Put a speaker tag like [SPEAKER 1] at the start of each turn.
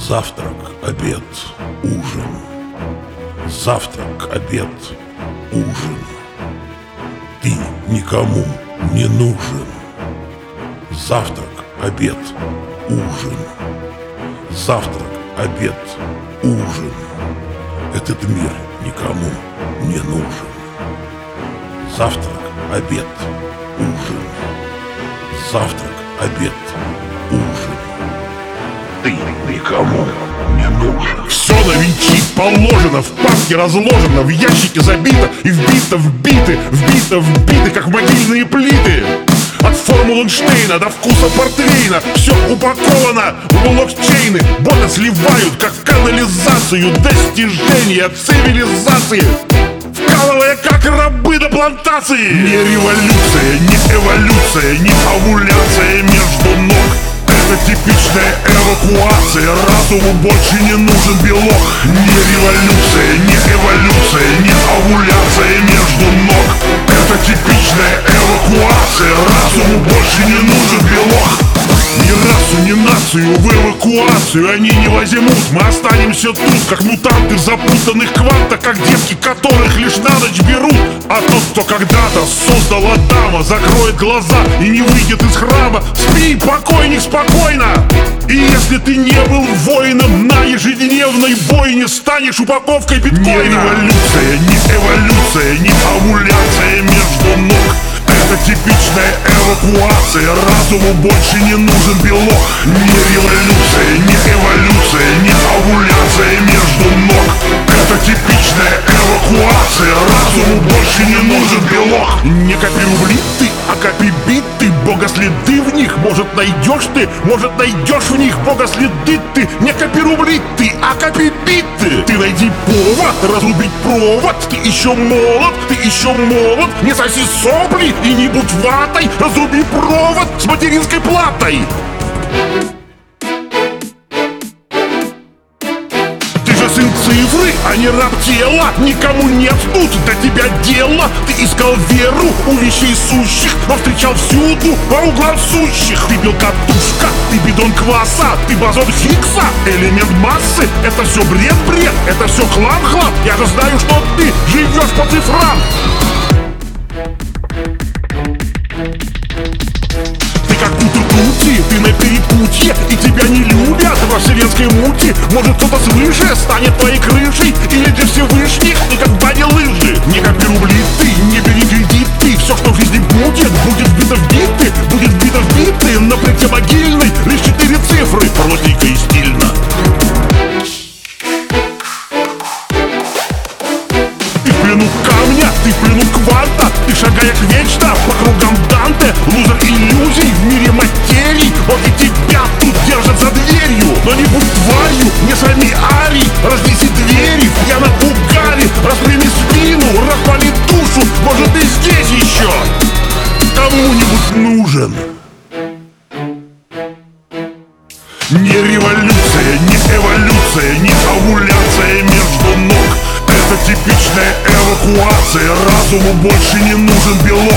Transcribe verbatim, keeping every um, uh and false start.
[SPEAKER 1] Завтрак, обед, ужин. Завтрак, обед, ужин. Ты никому не нужен. Завтрак, обед, ужин. Завтрак, обед, ужин. Этот мир никому не нужен. Завтрак, обед, ужин. Завтрак, обед, ужин. Ты никому не нужен.
[SPEAKER 2] Все на винчи положено, в папке разложено, в ящике забито и вбито в биты, вбито в биты, как могильные плиты. От формул Эйнштейна до вкуса портвейна все упаковано в блокчейны. Боты сливают, как канализацию, достижения цивилизации, вкалывая, как рабы до плантации. Не революция, не эволюция, не овуляция между ног. Это типичная эвакуация, разуму больше не нужен белок. Не революция, не эволюция, не овуляция между ног. Это типичная эвакуация, разуму больше не нужен белок. Ни расу, ни нацию в эвакуацию они не возьмут. Мы останемся тут, как мутанты в запутанных квантах, как девки, которых лишь на ночь берут. А тот, кто когда-то создал Адама, закроет глаза и не выйдет из храма. Спи, покойник, спокойно. И если ты не был воином на ежедневной бойне, станешь упаковкой биткоина. Не революция, не эволюция, не овуляция между ног. Это типичная эвакуация, разуму больше не нужен белок. Не революция, не эволюция, не овуляция между ног. Это типичная эвакуация, разуму больше не нужен белок. Не копи рубли ты, а копи биты, богоследы в них. Может найдешь ты, может найдешь в них богоследы ты. Не копи рубли ты, а копи биты. Ты найди повод разрубить провод. Ты еще молод, ты еще молод. Не соси сопли и не будь ватой. Разруби провод с материнской платой. Ты же сын цифры, а не раб тела. Никому нет тут до тебя дела. Ты искал веру у вещей сущих, но встречал всюду по углам сущих. Ты белкатушка, ты бидон кваса, ты бозон Хиггса, элемент массы. Это все бред-бред, это все хлам-хлам. Я же знаю, что ты живешь по цифрам. Как тути-тути, ты на перепутье, и тебя не любят во вселенской мути. Может, кто-то свыше станет твоей крышей, или для Всевышних ты как бани лыжи. Не копи рубли ты, не бери кредиты. Все, что в жизни будет, будет вбито в биты, будет вбито в биты. На плите могильной лишь четыре цифры, простенько и стильно. Ты в плену камня, ты в плену кванта, ты шагаешь вечно по кругам Данте. Лузер иллюзий в мире материй. Вот и тебя тут держат за дверью. Но не будь тварью, не срами арий. Разнеси двери, я на угаре. Распрями спину, распали душу. Может, ты здесь еще кому-нибудь нужен. Не революция, не эволюция, не овуляция между ног. Это типичная эвакуация, разуму больше не нужен белок.